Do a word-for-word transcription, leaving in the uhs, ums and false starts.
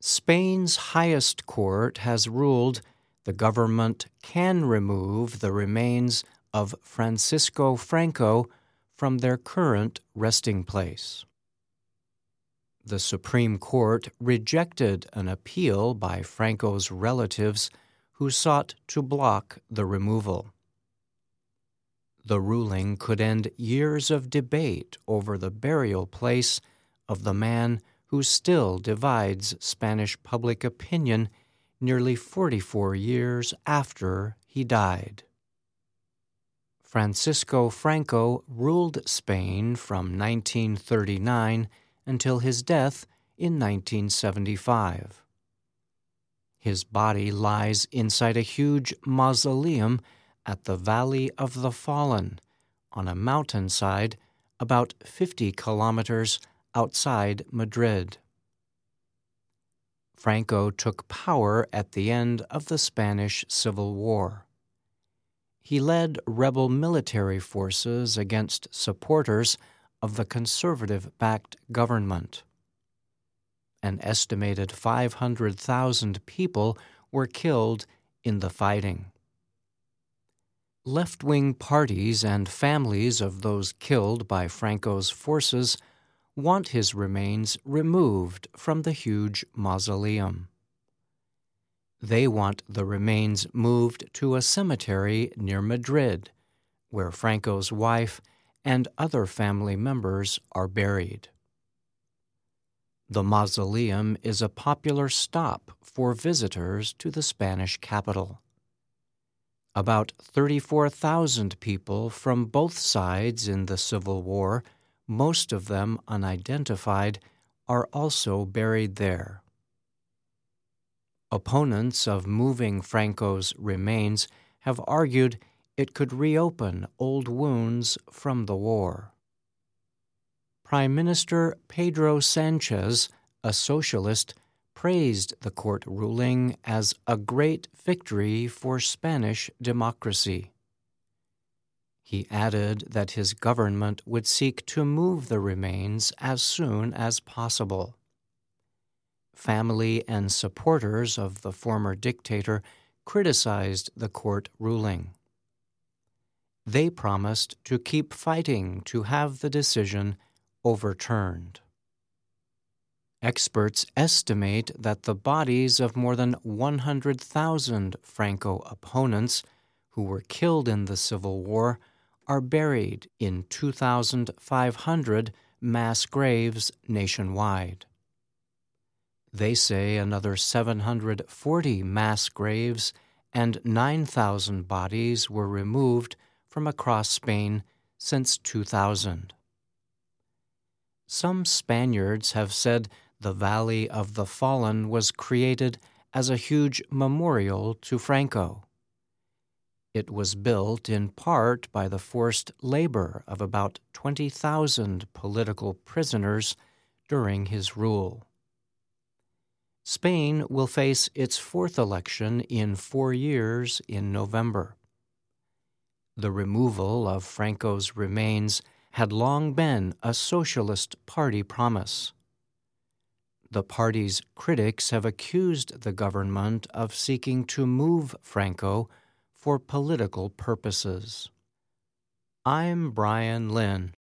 Spain's highest court has ruled the government can remove the remains of Francisco Franco from their current resting place. The Supreme Court rejected an appeal by Franco's relatives who sought to block the removal. The ruling could end years of debate over the burial place of the man who still divides Spanish public opinion nearly forty-four years after he died. Francisco Franco ruled Spain from nineteen thirty-nine until his death in nineteen seventy-five. His body lies inside a huge mausoleum at the Valley of the Fallen on a mountainside about fifty kilometers outside Madrid. Franco took power at the end of the Spanish Civil War. He led rebel military forces against supporters of the conservative-backed government. An estimated five hundred thousand people were killed in the fighting. Left-wing parties and families of those killed by Franco's forces want his remains removed from the huge mausoleum. They want the remains moved to a cemetery near Madrid, where Franco's wife and other family members are buried. The mausoleum is a popular stop for visitors to the Spanish capital. About thirty-four thousand people from both sides in the Civil War, most of them unidentified, are also buried there. Opponents of moving Franco's remains have argued it could reopen old wounds from the war. Prime Minister Pedro Sanchez, a socialist, praised the court ruling as a great victory for Spanish democracy. He added that his government would seek to move the remains as soon as possible. Family and supporters of the former dictator criticized the court ruling. They promised to keep fighting to have the decision overturned. Experts estimate that the bodies of more than one hundred thousand Franco opponents who were killed in the Civil War are buried in two thousand five hundred mass graves nationwide. They say another seven hundred forty mass graves and nine thousand bodies were removed from across Spain since two thousand. Some Spaniards have said the Valley of the Fallen was created as a huge memorial to Franco. It was built in part by the forced labor of about twenty thousand political prisoners during his rule. Spain will face its fourth election in four years in November. The removal of Franco's remains had long been a Socialist Party promise. The party's critics have accused the government of seeking to move Franco for political purposes. I'm Brian Lynn.